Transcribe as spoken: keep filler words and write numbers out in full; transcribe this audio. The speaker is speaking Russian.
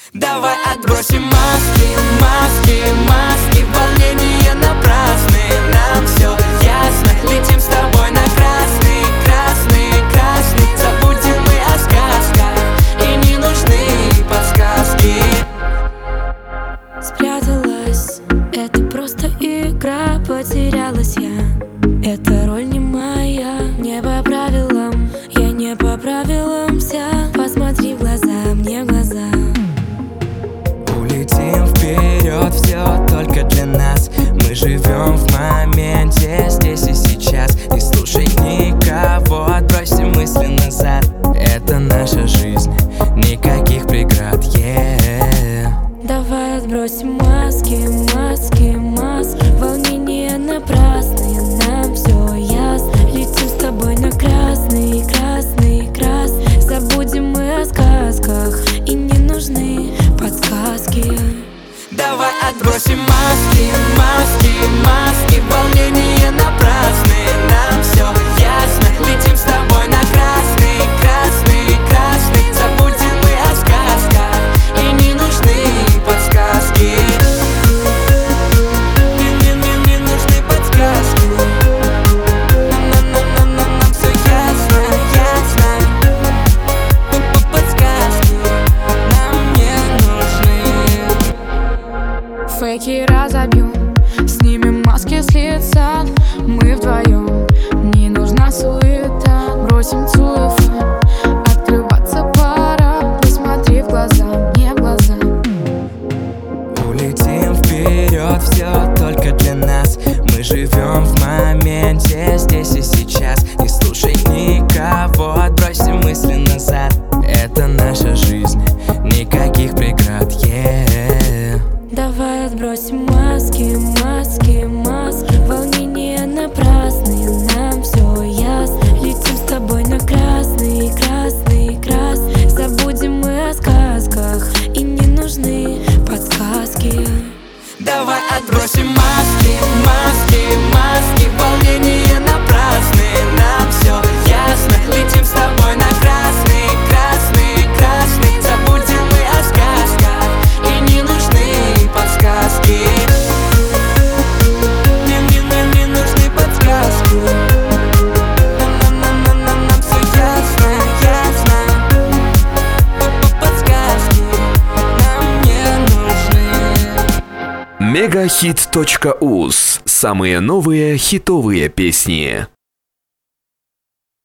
Давай отбросим маски, маски, маски. Волнения напрасные, нам все ясно. Летим с тобой на красный, красный, красный. Забудем мы о сказках, и не нужны подсказки. Спряталась, это просто игра. Потерялась я, эта роль не моя. Не по правилам, я не по правилам вся. Посмотри в глаза, мне в глаза. Улетим вперед, все только для нас. Мы живем в моменте, здесь и сейчас. Не слушай никого, отбросим мысли назад. Это наша жизнь, никаких преград, yeah. Давай отбросим маски, маски, маски. Волнения напрасные, нам все ясно. Летим с тобой на красный, красный, красный. Забудем мы о сказках, и не нужны подсказки. Давай отбросим маски, маски, маски. Волнения напрасные, нам все ясно. Летим с тобой на красный, красный, красный. Забудем мы о сказках, и не нужны подсказки. Не, не, не, не нужны подсказки. Нам все ясно, ясно. Подсказки нам не нужны. Фейки разобьем, снимем маски с лица. Мы вдвоем, не нужна суета. Бросим цуефа, открываться пора. Посмотри в глаза, мне в глаза. Улетим вперед, все только для нас. Мы живем в моменте, здесь и сейчас. Не слушай никого, отбросим мысли назад. Это наша жизнь, никаких преград, yeah. Давай отбросим маски, маски, маски. Волнения напрасные, нам все ясно. Летим с тобой на красный, красный, красный. Забудем мы о сказках, и не нужны подсказки. Давай отбросим маски, маски, маски. Волнения напрасные, нам все ясно. Летим с тобой на красный, красный, красный. Забудем мы о сказках, и не нужны подсказки. Не, не, не, не нужны подсказки. Нам все ясно, ясно. Подсказки нам не нужны. мегахит точка уз. Самые новые хитовые песни.